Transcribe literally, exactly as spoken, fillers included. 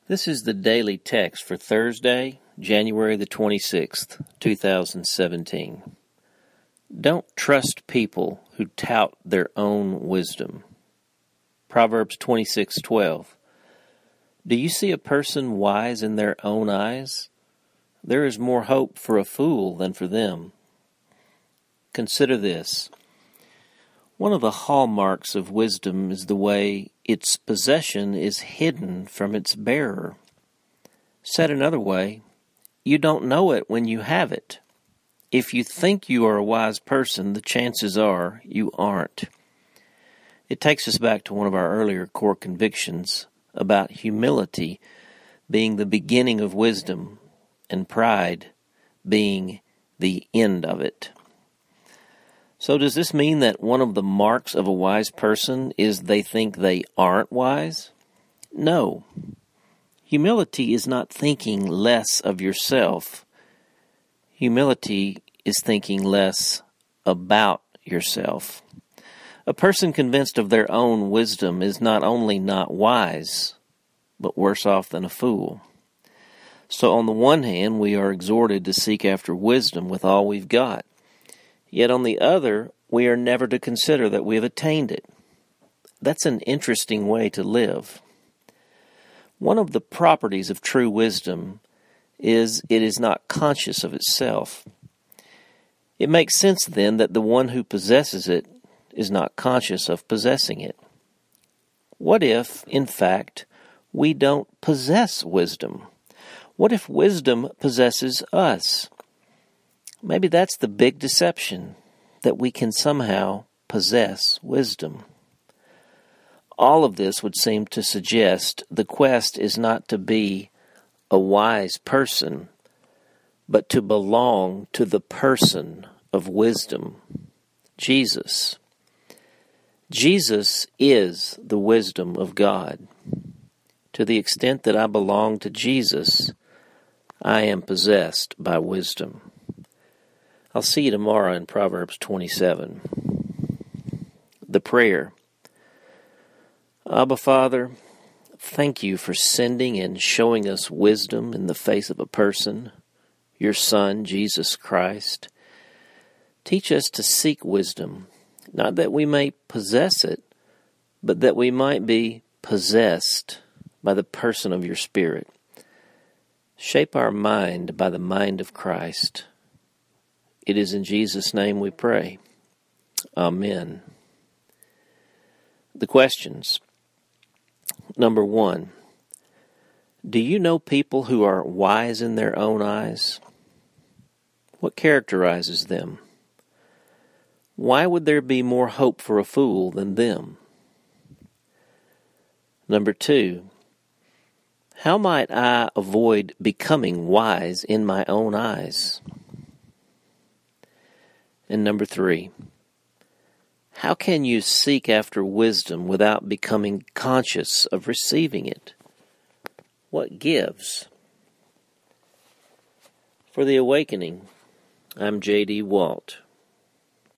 This is the daily text for Thursday, January the twenty-sixth, two thousand seventeen. Don't trust people who tout their own wisdom. Proverbs twenty-six twelve. Do you see a person wise in their own eyes? There is more hope for a fool than for them. Consider this. One of the hallmarks of wisdom is the way its possession is hidden from its bearer. Said another way, you don't know it when you have it. If you think you are a wise person, the chances are you aren't. It takes us back to one of our earlier core convictions about humility being the beginning of wisdom and pride being the end of it. So does this mean that one of the marks of a wise person is they think they aren't wise? No. Humility is not thinking less of yourself. Humility is thinking less about yourself. A person convinced of their own wisdom is not only not wise, but worse off than a fool. So on the one hand, we are exhorted to seek after wisdom with all we've got. Yet on the other, we are never to consider that we have attained it. That's an interesting way to live. One of the properties of true wisdom is it is not conscious of itself. It makes sense then that the one who possesses it is not conscious of possessing it. What if, in fact, we don't possess wisdom? What if wisdom possesses us? Maybe that's the big deception, that we can somehow possess wisdom. All of this would seem to suggest the quest is not to be a wise person, but to belong to the person of wisdom, Jesus. Jesus is the wisdom of God. To the extent that I belong to Jesus, I am possessed by wisdom. I'll see you tomorrow in Proverbs twenty-seven. The prayer. Abba, Father, thank you for sending and showing us wisdom in the face of a person, your Son, Jesus Christ. Teach us to seek wisdom, not that we may possess it, but that we might be possessed by the person of your Spirit. Shape our mind by the mind of Christ. It is in Jesus' name we pray. Amen. The questions. Number one, do you know people who are wise in their own eyes? What characterizes them? Why would there be more hope for a fool than them? Number two, how might I avoid becoming wise in my own eyes? And number three, how can you seek after wisdom without becoming conscious of receiving it? What gives? For The Awakening, I'm J D Walt.